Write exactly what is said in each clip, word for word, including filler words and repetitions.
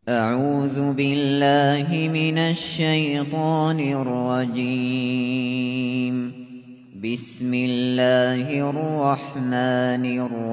أعوذ بالله من الشيطان الرجيم. بسم الله الرحمن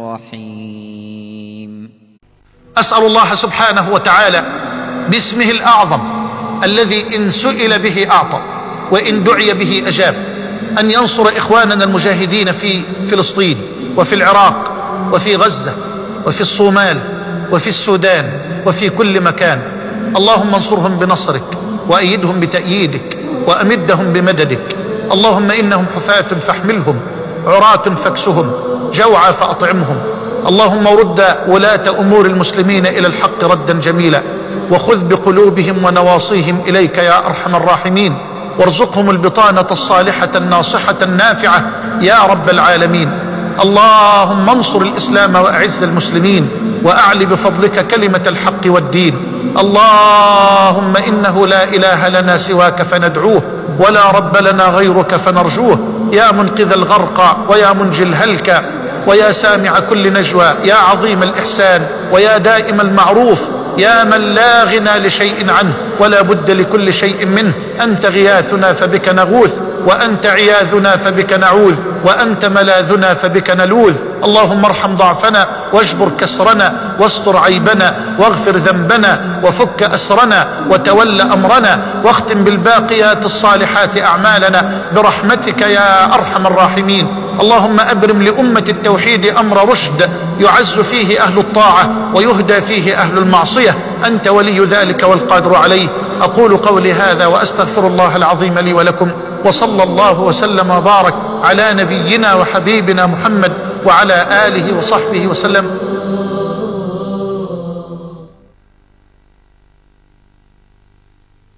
الرحيم. أسأل الله سبحانه وتعالى باسمه الأعظم الذي إن سئل به أعطى وإن دعي به أجاب أن ينصر إخواننا المجاهدين في فلسطين وفي العراق وفي غزة وفي الصومال وفي السودان وفي كل مكان. اللهم انصرهم بنصرك وأيدهم بتأييدك وأمدهم بمددك. اللهم إنهم حفاة فاحملهم، عراة فاكسهم، جوعى فأطعمهم. اللهم رد ولاة أمور المسلمين إلى الحق ردا جميلا، وخذ بقلوبهم ونواصيهم إليك يا أرحم الراحمين، وارزقهم البطانة الصالحة الناصحة النافعة يا رب العالمين. اللهم انصر الإسلام وأعز المسلمين، وأعل بفضلك كلمة الحق والدين. اللهم إنه لا إله لنا سواك فندعوه، ولا رب لنا غيرك فنرجوه، يا منقذ الغرق ويا منجي الهلك ويا سامع كل نجوى، يا عظيم الإحسان ويا دائم المعروف، يا من لا غنى لشيء عنه ولا بد لكل شيء منه. أنت غياثنا فبك نغوث، وأنت عياذنا فبك نعوذ، وأنت ملاذنا فبك نلوذ. اللهم ارحم ضعفنا واجبر كسرنا واستر عيبنا واغفر ذنبنا وفك أسرنا وتول أمرنا، واختم بالباقيات الصالحات أعمالنا برحمتك يا أرحم الراحمين. اللهم أبرم لأمة التوحيد أمر رشد يعز فيه أهل الطاعة ويهدى فيه أهل المعصية. أنت ولي ذلك والقادر عليه. أقول قولي هذا وأستغفر الله العظيم لي ولكم، وصلى الله وسلم وبارك على نبينا وحبيبنا محمد وعلى آله وصحبه وسلم.